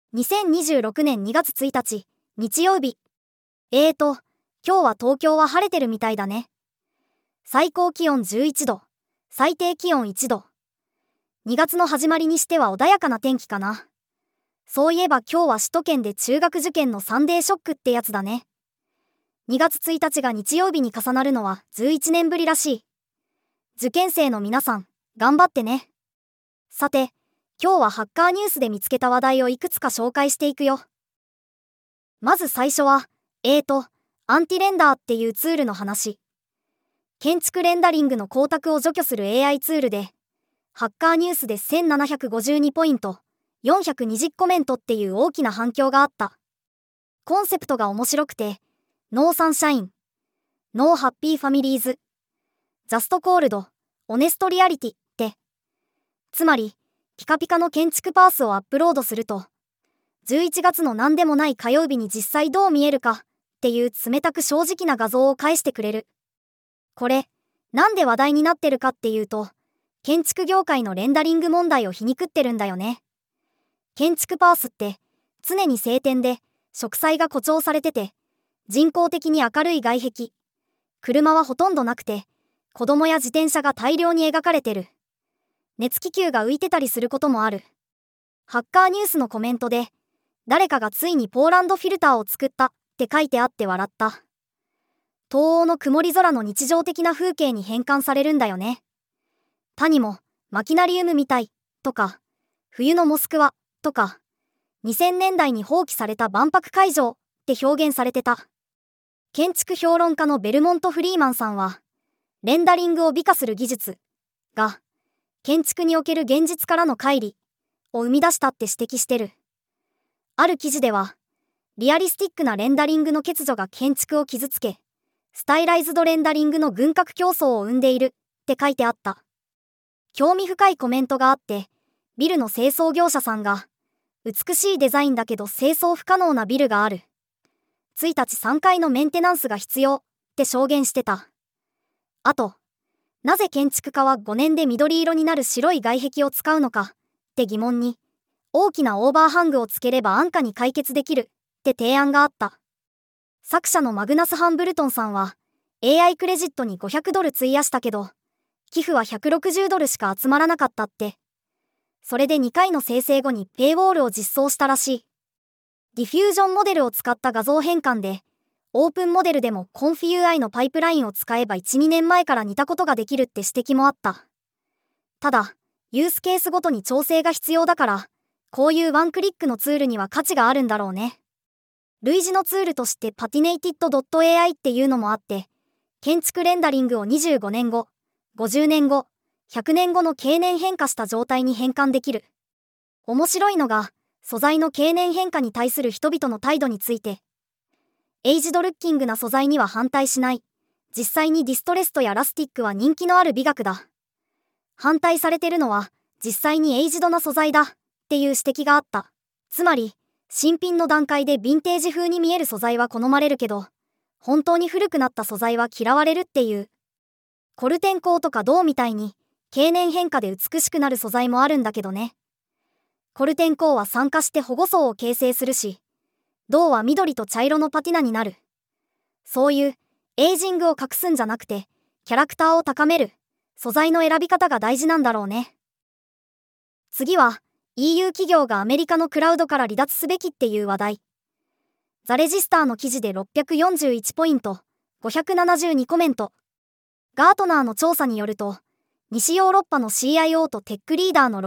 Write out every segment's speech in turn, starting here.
2026年2月1日、日曜日。今日は東京は晴れてるみたいだね。最高気温11度、最低気温1度。2月の始まりにしては穏やかな天気かな。そういえば今日は首都圏で中学受験のサンデーショックってやつだね。2月1日が日曜日に重なるのは11年ぶりらしい。受験生の皆さん、頑張ってね。さて、今日はハッカーニュースで見つけた話題をいくつか紹介していくよ。まず最初は、アンティレンダーっていうツールの話。建築レンダリングの光沢を除去する AI ツールで、ハッカーニュースで1752ポイント、420コメントっていう大きな反響があった。コンセプトが面白くて、ノーサンシャイン、ノーハッピーファミリーズ、ジャストコールド、オネストリアリティって、つまり、ピカピカの建築パースをアップロードすると、11月の何でもない火曜日に実際どう見えるかっていう冷たく正直な画像を返してくれる。これ、なんで話題になってるかっていうと、建築業界のレンダリング問題を皮肉ってるんだよね。建築パースって常に晴天で植栽が誇張されてて、人工的に明るい外壁、車はほとんどなくて、子供や自転車が大量に描かれてる。熱気球が浮いてたりすることもある。ハッカーニュースのコメントで、誰かがついにポーランドフィルターを作ったって書いてあって笑った。東欧の曇り空の日常的な風景に変換されるんだよね。他にも、マキナリウムみたいとか、冬のモスクワとか、2000年代に放棄された万博会場って表現されてた。建築評論家のベルモント・フリーマンさんは、レンダリングを美化する技術が、建築における現実からの乖離を生み出したって指摘してる。ある記事では、リアリスティックなレンダリングの欠如が建築を傷つけ、スタイライズドレンダリングの軍拡競争を生んでいるって書いてあった。興味深いコメントがあって、ビルの清掃業者さんが、美しいデザインだけど清掃不可能なビルがある。1日3回のメンテナンスが必要って証言してた。あと、なぜ建築家は5年で緑色になる白い外壁を使うのかって疑問に、大きなオーバーハングをつければ安価に解決できるって提案があった。作者のマグナス・ハンブルトンさんは AI クレジットに$500費やしたけど、寄付は$160しか集まらなかったって。それで2回の生成後にペイウォールを実装したらしい。ディフュージョンモデルを使った画像変換で、オープンモデルでもコンフィ UI のパイプラインを使えば 1、2年前から似たことができるって指摘もあった。ただ、ユースケースごとに調整が必要だから、こういうワンクリックのツールには価値があるんだろうね。類似のツールとしてパティネイティッド .ai っていうのもあって、建築レンダリングを25年後、50年後、100年後の経年変化した状態に変換できる。面白いのが、素材の経年変化に対する人々の態度について、エイジドルッキングな素材には反対しない。実際にディストレストやラスティックは人気のある美学だ。反対されてるのは、実際にエイジドな素材だっていう指摘があった。つまり、新品の段階でヴィンテージ風に見える素材は好まれるけど、本当に古くなった素材は嫌われるっていう。コルテン鋼とか銅みたいに、経年変化で美しくなる素材もあるんだけどね。コルテン鋼は酸化して保護層を形成するし、銅は緑と茶色のパティナになる。そういうエイジングを隠すんじゃなくて、キャラクターを高める素材の選び方が大事なんだろうね。次は EU 企業がアメリカのクラウドから離脱すべきっていう話題。ザレジスターの記事で641ポイント、572コメント。ガートナーの調査によると、西ヨーロッパの CIO とテックリーダーの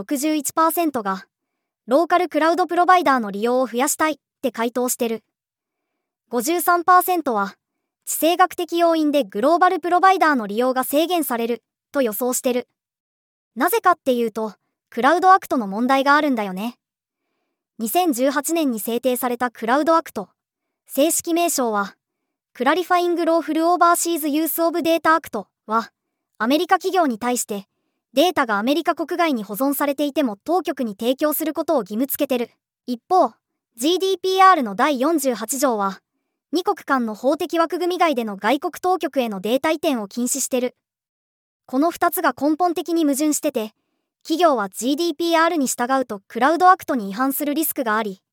61% が、ローカルクラウドプロバイダーの利用を増やしたいって回答してる。53% は、地政学的要因でグローバルプロバイダーの利用が制限されると予想してる。なぜかっていうと、クラウドアクトの問題があるんだよね。2018年に制定されたクラウドアクト、正式名称は、クラリファイングローフルオーバーシーズユースオブデータアクトは、アメリカ企業に対して、データがアメリカ国外に保存されていても当局に提供することを義務付けてる。一方、GDPR の第48条は、2国間の法的枠組み外での外国当局へのデータ移転を禁止してる。この2つが根本的に矛盾してて、企業は GDPR に従うとクラウドアクトに違反するリスクがあり、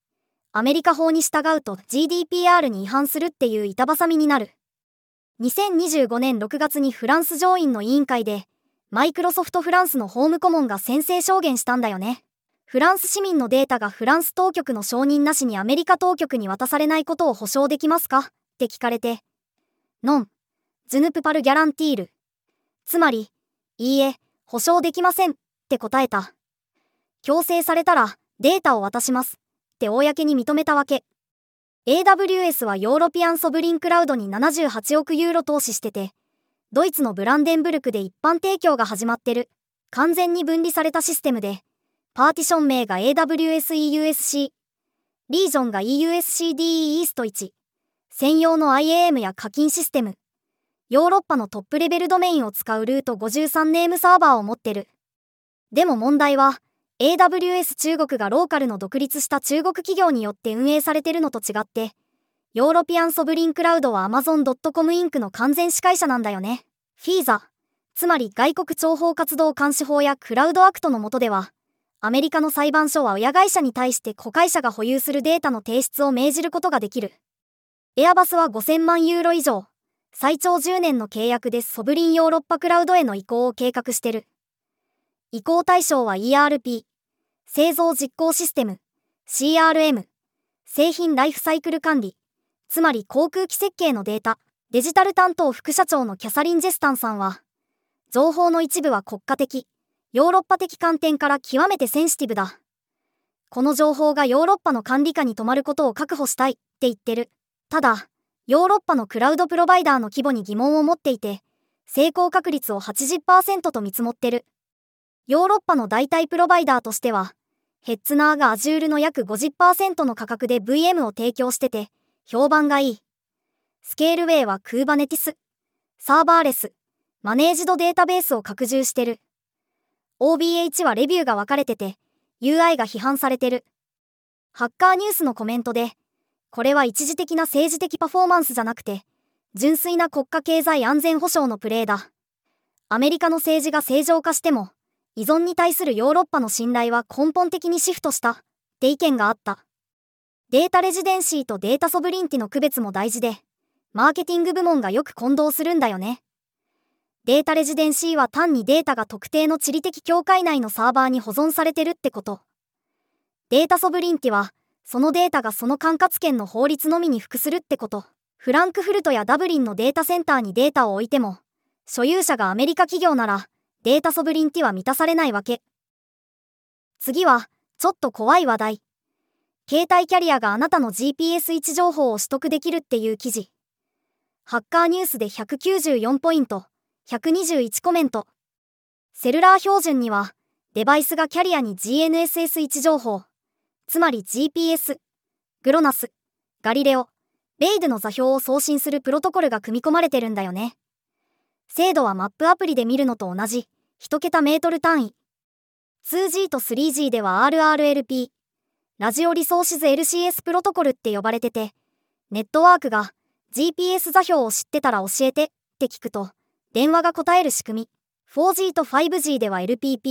アメリカ法に従うと GDPR に違反するっていう板挟みになる。2025年6月にフランス上院の委員会で、マイクロソフトフランスの法務顧問が宣誓証言したんだよね。フランス市民のデータがフランス当局の承認なしにアメリカ当局に渡されないことを保証できますかって聞かれて、ノン、ジュヌプパルギャランティール。つまり、いいえ、保証できませんって答えた。強制されたらデータを渡しますって公に認めたわけ。AWS はヨーロピアンソブリンクラウドに78億ユーロ投資してて、ドイツのブランデンブルクで一般提供が始まってる。完全に分離されたシステムで、パーティション名が AWS-EUSC、リージョンが EUSCDE イースト1、専用の IAM や課金システム、ヨーロッパのトップレベルドメインを使うルート53ネームサーバーを持ってる。でも問題は、AWS 中国がローカルの独立した中国企業によって運営されてるのと違って、ヨーロピアンソブリンクラウドは Amazon.com インクの完全司会者なんだよね。FISA、つまり外国諜報活動監視法やクラウドアクトの下では、アメリカの裁判所は親会社に対して子会社が保有するデータの提出を命じることができる。エアバスは5000万ユーロ以上、最長10年の契約でソブリンヨーロッパクラウドへの移行を計画してる。移行対象は ERP、製造実行システム、CRM、製品ライフサイクル管理、つまり航空機設計のデータ、デジタル担当副社長のキャサリン・ジェスタンさんは、情報の一部は国家的、ヨーロッパ的観点から極めてセンシティブだ。この情報がヨーロッパの管理下に止まることを確保したいって言ってる。ただ、ヨーロッパのクラウドプロバイダーの規模に疑問を持っていて、成功確率を 80% と見積もってる。ヨーロッパの代替プロバイダーとしては、ヘッツナーが Azure の約 50% の価格で VM を提供してて、評判がいい。スケールウェイは Kubernetes、サーバーレス、マネージドデータベースを拡充してる。OVH はレビューが分かれてて、UI が批判されてる。ハッカーニュースのコメントで、これは一時的な政治的パフォーマンスじゃなくて、純粋な国家経済安全保障のプレーだ。アメリカの政治が正常化しても、依存に対するヨーロッパの信頼は根本的にシフトしたって意見があった。データレジデンシーとデータソブリンティの区別も大事で、マーケティング部門がよく混同するんだよね。データレジデンシーは単にデータが特定の地理的境界内のサーバーに保存されてるってこと。データソブリンティは、そのデータがその管轄権の法律のみに服するってこと。フランクフルトやダブリンのデータセンターにデータを置いても、所有者がアメリカ企業なら、データソブリンティは満たされないわけ。次は、ちょっと怖い話題。携帯キャリアがあなたの GPS 位置情報を取得できるっていう記事。ハッカーニュースで194ポイント、121コメント。セルラー標準には、デバイスがキャリアに GNSS 位置情報、つまり GPS、グロナス、ガリレオ、ベイドの座標を送信するプロトコルが組み込まれてるんだよね。精度はマップアプリで見るのと同じ、1桁メートル単位。2G と 3G では RRLP、ラジオリソーシズ LCS プロトコルって呼ばれてて、ネットワークが GPS 座標を知ってたら教えてって聞くと、電話が答える仕組み。4G と 5G では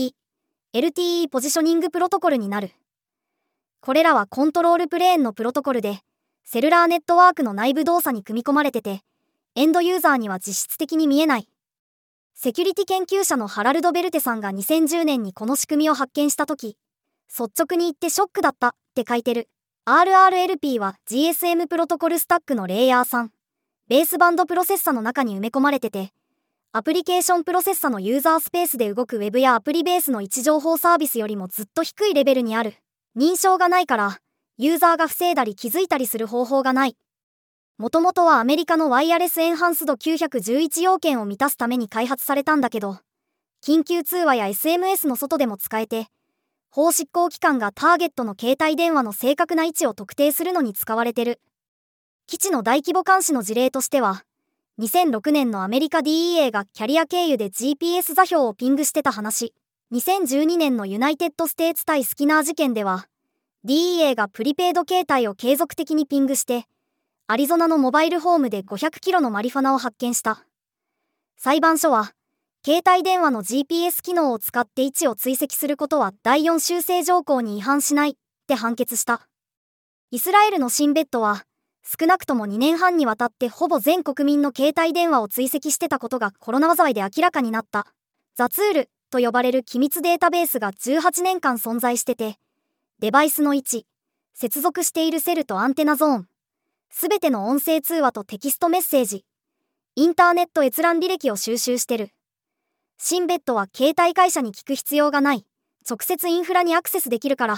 LPP、LTE ポジショニングプロトコルになる。これらはコントロールプレーンのプロトコルで、セルラーネットワークの内部動作に組み込まれてて、エンドユーザーには実質的に見えない。セキュリティ研究者のハラルド・ベルテさんが2010年にこの仕組みを発見したとき、率直に言ってショックだったって書いてる。RRLP は GSM プロトコルスタックのレイヤー3、ベースバンドプロセッサの中に埋め込まれてて、アプリケーションプロセッサのユーザースペースで動くウェブやアプリベースの位置情報サービスよりもずっと低いレベルにある。認証がないから、ユーザーが防いだり気づいたりする方法がない。もともとはアメリカのワイヤレスエンハンスド911要件を満たすために開発されたんだけど、緊急通話や SMS の外でも使えて、法執行機関がターゲットの携帯電話の正確な位置を特定するのに使われてる。基地の大規模監視の事例としては、2006年のアメリカ DEA がキャリア経由で GPS 座標をピングしてた話。2012年のユナイテッドステーツ対スキナー事件では、DEA がプリペイド携帯を継続的にピングして、アリゾナのモバイルホームで500キロのマリファナを発見した。裁判所は、携帯電話の GPS 機能を使って位置を追跡することは第4修正条項に違反しないって判決した。 イスラエルのシンベッドは、少なくとも2年半にわたってほぼ全国民の携帯電話を追跡してたことがコロナ災いで明らかになった。ザツールと呼ばれる機密データベースが18年間存在してて、デバイスの位置、接続しているセルとアンテナゾーン、すべての音声通話とテキストメッセージ、インターネット閲覧履歴を収集してる。シンベッドは携帯会社に聞く必要がない。直接インフラにアクセスできるから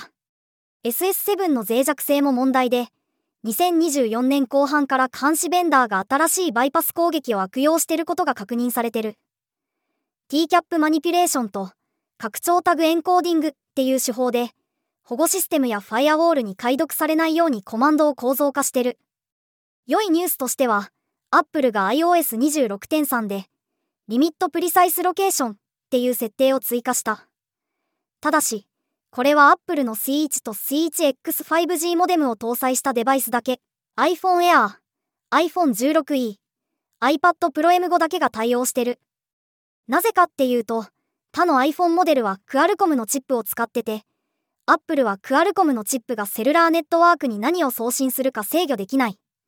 。SS7 の脆弱性も問題で、2024年後半から監視ベンダーが新しいバイパス攻撃を悪用してることが確認されてる。TCAP マニピュレーションと拡張タグエンコーディングっていう手法で、保護システムやファイアウォールに解読されないようにコマンドを構造化してる。良いニュースとしては、Apple が iOS26.3 で、リミットプリサイスロケーションっていう設定を追加した。ただし、これは Apple の C1 と C1X5G モデムを搭載したデバイスだけ、iPhone Air、iPhone 16E、iPad Pro M5 だけが対応してる。なぜかっていうと、他の iPhone モデルはクアルコムのチップを使ってて、Apple はクアルコムのチップがセルラーネットワークに何を送信するか制御できない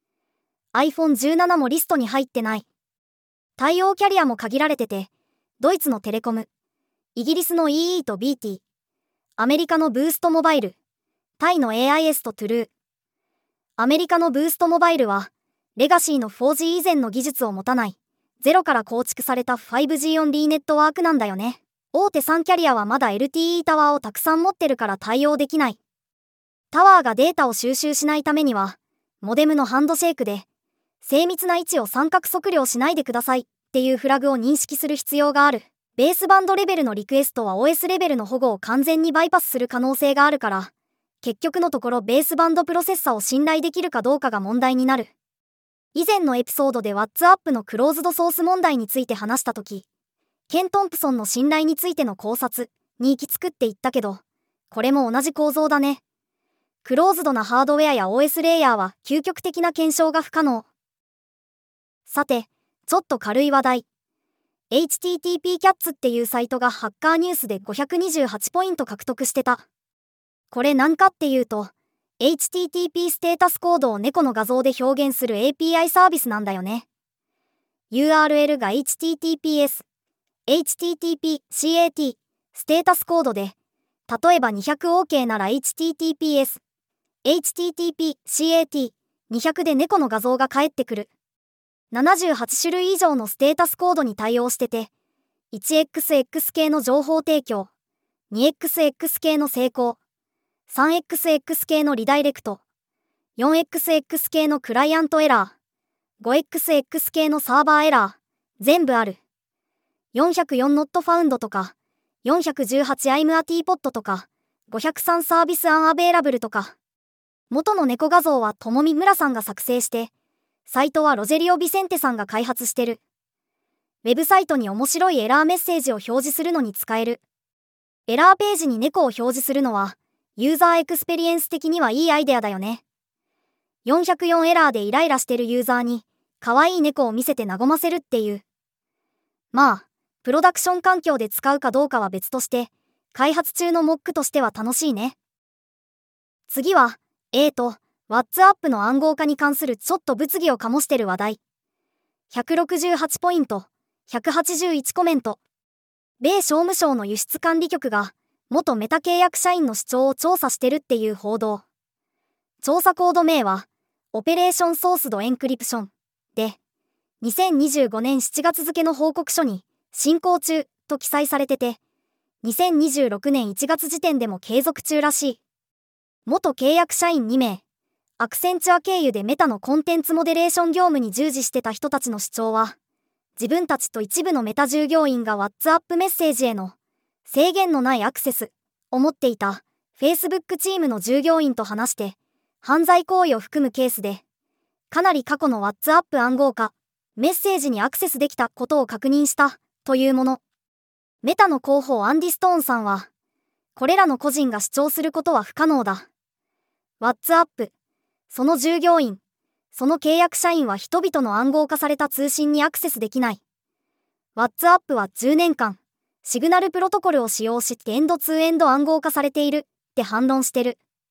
。iPhone 17もリストに入ってない。対応キャリアも限られてて、ドイツのテレコム、イギリスの EE と BT、アメリカのブーストモバイル、タイの AIS とトゥルー。アメリカのブーストモバイルは、レガシーの 4G 以前の技術を持たない、ゼロから構築された 5G オンリーネットワークなんだよね。大手3キャリアはまだ LTE タワーをたくさん持ってるから対応できない。タワーがデータを収集しないためには、モデムのハンドシェイクで、精密な位置を三角測量しないでくださいっていうフラグを認識する必要がある。ベースバンドレベルのリクエストは OS レベルの保護を完全にバイパスする可能性があるから、結局のところベースバンドプロセッサを信頼できるかどうかが問題になる。以前のエピソードで WhatsApp のクローズドソース問題について話したとき、ケン・トンプソンの信頼についての考察に行き着くって言ったけど、これも同じ構造だね。クローズドなハードウェアや OS レイヤーは究極的な検証が不可能。さて、ちょっと軽い話題。HTTP キャッツっていうサイトがハッカーニュースで528ポイント獲得してた。これ何かっていうと、HTTP ステータスコードを猫の画像で表現する API サービスなんだよね。URL が HTTPS、HTTP、CAT、ステータスコードで、例えば 200OK なら HTTPS、HTTP、CAT、200 で猫の画像が返ってくる。78種類以上のステータスコードに対応してて、1XX 系の情報提供、2XX 系の成功、3XX 系のリダイレクト、4XX 系のクライアントエラー、5XX 系のサーバーエラー、全部ある。404 not found とか、418 I'm a teapot とか、503サービスアンアベイラブルとか。元の猫画像はともみむらさんが作成して、サイトはロジェリオ・ビセンテさんが開発してる。ウェブサイトに面白いエラーメッセージを表示するのに使える。エラーページに猫を表示するのは、ユーザーエクスペリエンス的にはいいアイデアだよね。404エラーでイライラしてるユーザーに、可愛い猫を見せて和ませるっていう。まあ、プロダクション環境で使うかどうかは別として、開発中のモックとしては楽しいね。次は、WhatsApp の暗号化に関するちょっと物議を醸してる話題。168ポイント、181コメント。米商務省の輸出管理局が、元メタ契約社員の主張を調査してるっていう報道。調査コード名は、オペレーションソースドエンクリプションで、2025年7月付の報告書に、進行中と記載されてて、2026年1月時点でも継続中らしい。元契約社員2名、アクセンチュア経由でメタのコンテンツモデレーション業務に従事してた人たちの主張は、自分たちと一部のメタ従業員が WhatsApp メッセージへの制限のないアクセスを持っていた Facebook チームの従業員と話して、犯罪行為を含むケースで、かなり過去の WhatsApp 暗号化、メッセージにアクセスできたことを確認したというもの。メタの広報アンディ・ストーンさんは、これらの個人が主張することは不可能だ。WhatsApp、その従業員、その契約社員は人々の暗号化された通信にアクセスできない。WhatsApp は10年間、シグナルプロトコルを使用してエンドツーエンド暗号化されているって反論してる。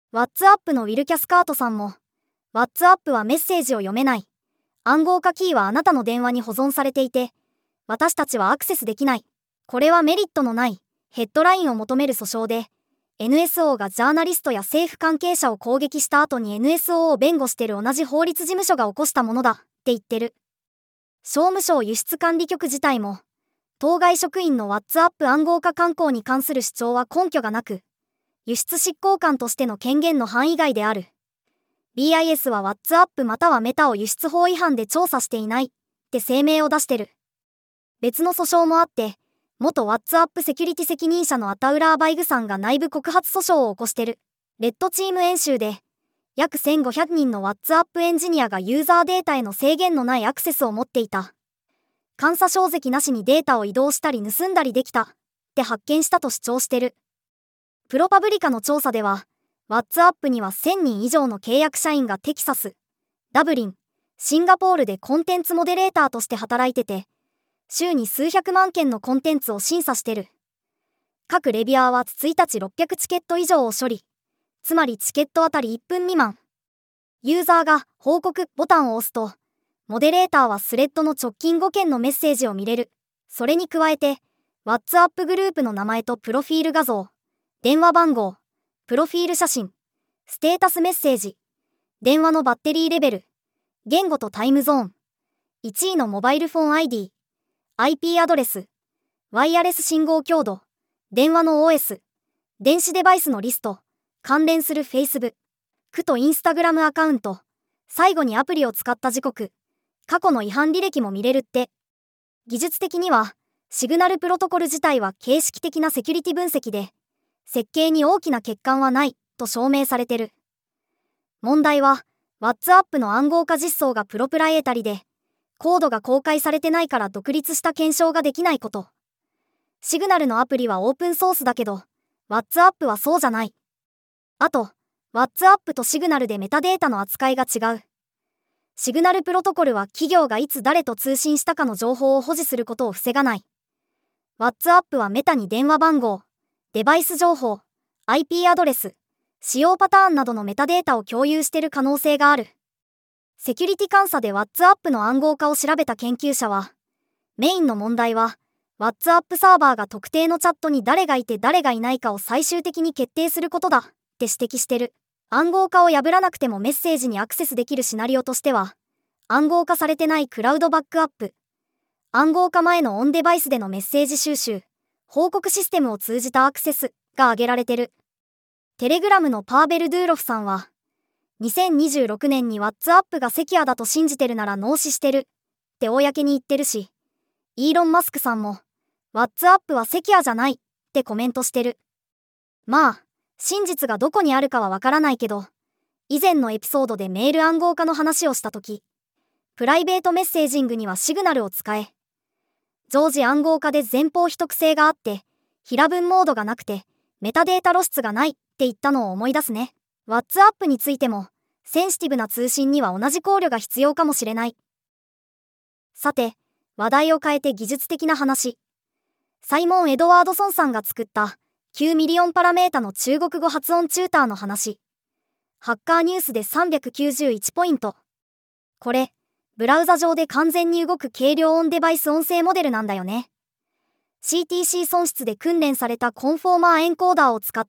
WhatsApp のウィル・キャスカートさんも、WhatsApp はメッセージを読めない。暗号化キーはあなたの電話に保存されていて、私たちはアクセスできない。これはメリットのないヘッドラインを求める訴訟で、NSO がジャーナリストや政府関係者を攻撃した後に NSO を弁護してる同じ法律事務所が起こしたものだって言ってる。商務省輸出管理局自体も、当該職員の WhatsApp 暗号化慣行に関する主張は根拠がなく、輸出執行官としての権限の範囲外である。BIS は WhatsApp またはメタを輸出法違反で調査していないって声明を出してる。別の訴訟もあって、元 WhatsApp セキュリティ責任者のアタウラーバイグさんが内部告発訴訟を起こしてる。レッドチーム演習で、約1500人の WhatsApp エンジニアがユーザーデータへの制限のないアクセスを持っていた。監査証跡なしにデータを移動したり盗んだりできたって発見したと主張してる。プロパブリカの調査では、WhatsApp には1000人以上の契約社員がテキサス、ダブリン、シンガポールでコンテンツモデレーターとして働いてて、週に数百万件のコンテンツを審査してる。各レビュアーは1日600チケット以上を処理。つまりチケットあたり1分未満。ユーザーが報告ボタンを押すと、モデレーターはスレッドの直近5件のメッセージを見れる。それに加えて、WhatsApp グループの名前とプロフィール画像、電話番号、プロフィール写真、ステータスメッセージ、電話のバッテリーレベル、言語とタイムゾーン、1位のモバイルフォン ID、IP アドレス、ワイヤレス信号強度、電話の OS、電子デバイスのリスト、関連する Facebook と Instagram アカウント、最後にアプリを使った時刻、過去の違反履歴も見れるって。技術的には、シグナルプロトコル自体は形式的なセキュリティ分析で、設計に大きな欠陥はないと証明されてる。問題は、WhatsApp の暗号化実装がプロプライエタリで、コードが公開されてないから独立した検証ができないこと。シグナルのアプリはオープンソースだけど、WhatsApp はそうじゃない。あと、WhatsApp とシグナルでメタデータの扱いが違う。シグナルプロトコルは企業がいつ誰と通信したかの情報を保持することを防がない。WhatsApp はメタに電話番号、デバイス情報、IP アドレス、使用パターンなどのメタデータを共有している可能性がある。セキュリティ監査で WhatsApp の暗号化を調べた研究者は、メインの問題は、WhatsApp サーバーが特定のチャットに誰がいて誰がいないかを最終的に決定することだって指摘してる。暗号化を破らなくてもメッセージにアクセスできるシナリオとしては、暗号化されてないクラウドバックアップ、暗号化前のオンデバイスでのメッセージ収集、報告システムを通じたアクセスが挙げられてる。テレグラムのパーベル・ドゥーロフさんは、2026年に WhatsApp がセキュアだと信じてるなら脳死してるって公に言ってるし、イーロン・マスクさんも WhatsApp はセキュアじゃないってコメントしてる。まあ、真実がどこにあるかはわからないけど、以前のエピソードでメール暗号化の話をしたとき、プライベートメッセージングにはシグナルを使え。常時暗号化で前方秘匿性があって、平文モードがなくて、メタデータ露出がないって言ったのを思い出すね。WhatsApp についても、センシティブな通信には同じ考慮が必要かもしれない。さて、話題を変えて技術的な話。サイモン・エドワードソンさんが作った9ミリオンパラメータの中国語発音チューターの話。ハッカーニュースで391ポイント。これ、ブラウザ上で完全に動く軽量オンデバイス音声モデルなんだよね。CTC 損失で訓練されたコンフォーマーエンコーダーを使って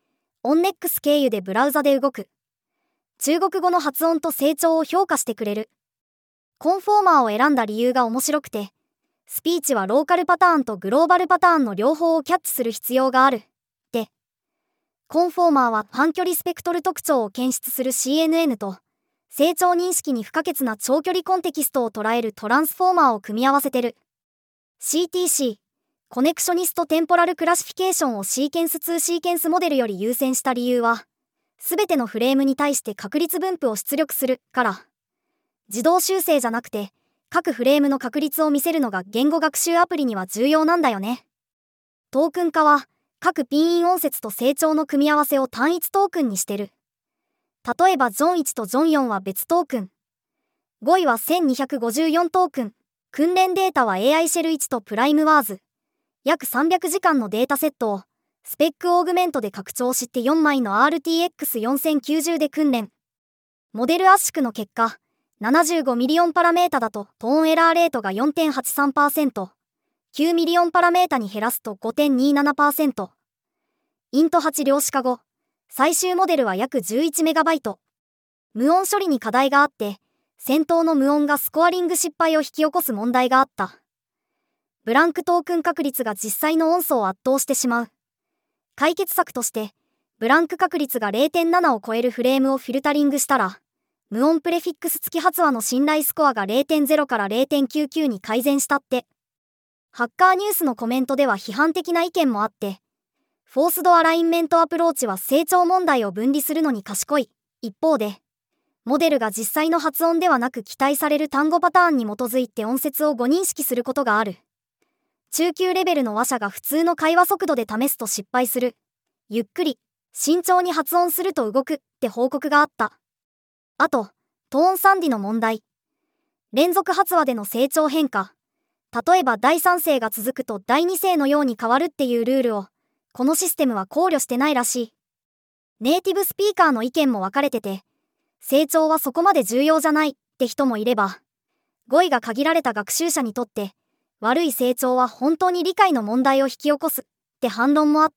、OnNex 経由でブラウザで動く。中国語の発音と成長を評価してくれる。コンフォーマーを選んだ理由が面白くて、スピーチはローカルパターンとグローバルパターンの両方をキャッチする必要がある。で、コンフォーマーは半距離スペクトル特徴を検出する CNN と、成長認識に不可欠な長距離コンテキストを捉えるトランスフォーマーを組み合わせてる。CTC、コネクショニストテンポラルクラシフィケーションをシーケンス2シーケンスモデルより優先した理由は、すべてのフレームに対して確率分布を出力するから。自動修正じゃなくて、各フレームの確率を見せるのが言語学習アプリには重要なんだよね。トークン化は、各ピンイン音節と成長の組み合わせを単一トークンにしてる。例えばジョン1とジョン4は別トークン。5位は1254トークン。訓練データは AI シェル1とプライムワーズ。約300時間のデータセットをスペックオーグメントで拡張して4枚の RTX4090 で訓練。モデル圧縮の結果、75ミリオンパラメータだとトーンエラーレートが 4.83%、9ミリオンパラメータに減らすと 5.27%。イント8量子化後、最終モデルは約 11MB。無音処理に課題があって、先頭の無音がスコアリング失敗を引き起こす問題があった。ブランクトークン確率が実際の音素を圧倒してしまう。解決策として、ブランク確率が 0.7 を超えるフレームをフィルタリングしたら、無音プレフィックス付き発話の信頼スコアが 0.0 から 0.99 に改善したって。ハッカーニュースのコメントでは批判的な意見もあって、フォースドアラインメントアプローチは成長問題を分離するのに賢い。一方で、モデルが実際の発音ではなく期待される単語パターンに基づいて音節を誤認識することがある。中級レベルの話者が普通の会話速度で試すと失敗する。ゆっくり、慎重に発音すると動くって報告があった。あと、トーン3Dの問題。連続発話での成長変化。例えば第3声が続くと第2声のように変わるっていうルールを、このシステムは考慮してないらしい。ネイティブスピーカーの意見も分かれてて、成長はそこまで重要じゃないって人もいれば、語彙が限られた学習者にとって、悪い成長は本当に理解の問題を引き起こすって反論もあった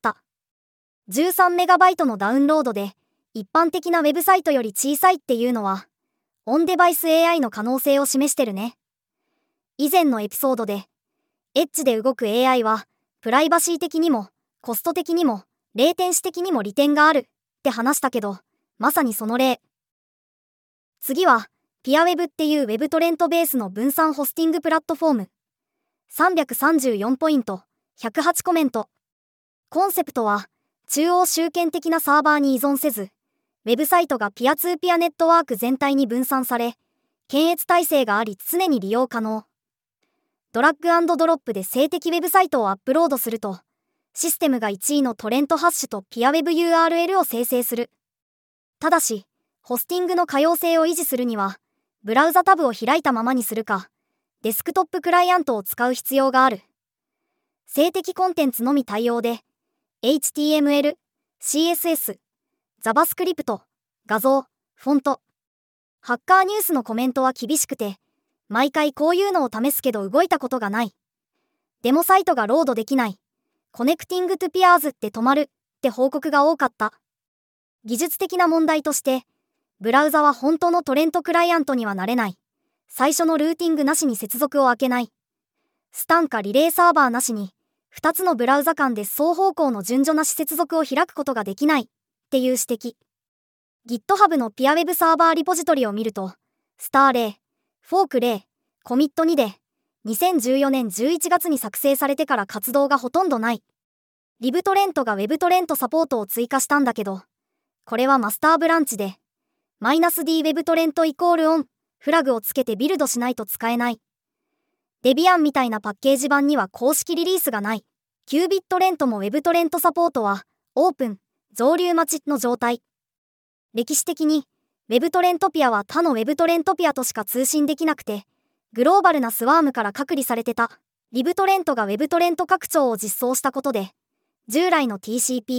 。13MB のダウンロードで、一般的なウェブサイトより小さいっていうのは、オンデバイス AI の可能性を示してるね。以前のエピソードで、エッジで動く AI は、プライバシー的にも、コスト的にも、レイテンシ的にも利点があるって話したけど、まさにその例。次は、ピアウェブっていうウェブトレントベースの分散ホスティングプラットフォーム。334ポイント、108コメント。コンセプトは、中央集権的なサーバーに依存せず、ウェブサイトがピアツーピアネットワーク全体に分散され、検閲体制があり常に利用可能。ドラッグ&ドロップで静的ウェブサイトをアップロードすると、システムが1位のトレントハッシュとピアウェブ URL を生成する。ただし、ホスティングの可用性を維持するには、ブラウザタブを開いたままにするか、デスクトップクライアントを使う必要がある。静的コンテンツのみ対応で、HTML、CSS、JavaScript、画像、フォント。ハッカーニュースのコメントは厳しくて、毎回こういうのを試すけど動いたことがない。デモサイトがロードできない。コネクティングトゥピアーズって止まるって報告が多かった。技術的な問題として、ブラウザは本当のトレントクライアントにはなれない。最初のルーティングなしに接続を開けない。スタンかリレーサーバーなしに、2つのブラウザ間で双方向の順序なし接続を開くことができないっていう指摘。GitHub のピアウェブサーバーリポジトリを見ると、スター0、フォーク0、コミット2で、2014年11月に作成されてから活動がほとんどない。リブトレントが Web トレントサポートを追加したんだけど、これはマスターブランチで、-d Web トレント=オンフラグをつけてビルドしないと使えない。デビアンみたいなパッケージ版には公式リリースがない。キュービットレントも Web トレントサポートは、オープン、増流待ちの状態。歴史的に、Web トレントピアは他の Web トレントピアとしか通信できなくて、グローバルなスワームから隔離されてた。リブトレントが Web トレント拡張を実装したことで、従来の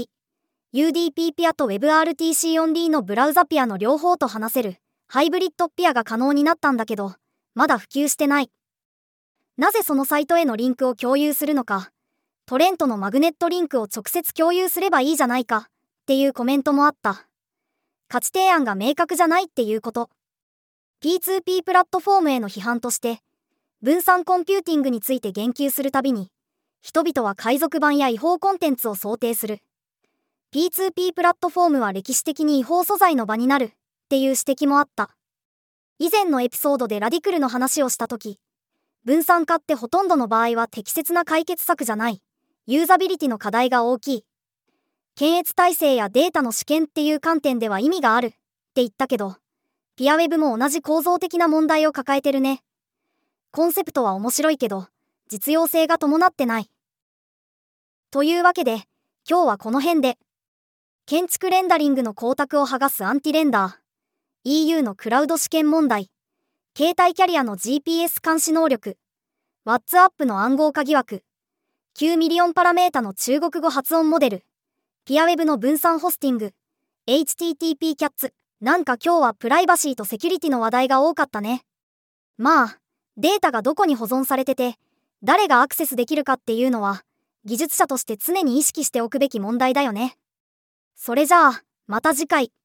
TCP、UDP ピアと WebRTC オンリーのブラウザピアの両方と話せる、ハイブリッドピアが可能になったんだけど、まだ普及してない。なぜそのサイトへのリンクを共有するのか、トレントのマグネットリンクを直接共有すればいいじゃないか、っていうコメントもあった。価値提案が明確じゃないっていうこと。P2P プラットフォームへの批判として、分散コンピューティングについて言及するたびに、人々は海賊版や違法コンテンツを想定する。P2P プラットフォームは歴史的に違法素材の場になるっていう指摘もあった。以前のエピソードでラディクルの話をしたとき、分散化ってほとんどの場合は適切な解決策じゃない。ユーザビリティの課題が大きい。検閲体制やデータの試験っていう観点では意味があるって言ったけど、ピアウェブも同じ構造的な問題を抱えてるね。コンセプトは面白いけど、実用性が伴ってない。というわけで、今日はこの辺で。建築レンダリングの光沢を剥がすアンティレンダー。EU のクラウド試験問題。携帯キャリアの GPS 監視能力。WhatsApp の暗号化疑惑。9ミリオンパラメータの中国語発音モデル。 ピアウェブの分散ホスティング、HTTP キャッツ。なんか今日はプライバシーとセキュリティの話題が多かったね。まあ、データがどこに保存されてて、誰がアクセスできるかっていうのは、技術者として常に意識しておくべき問題だよね。それじゃあ、また次回。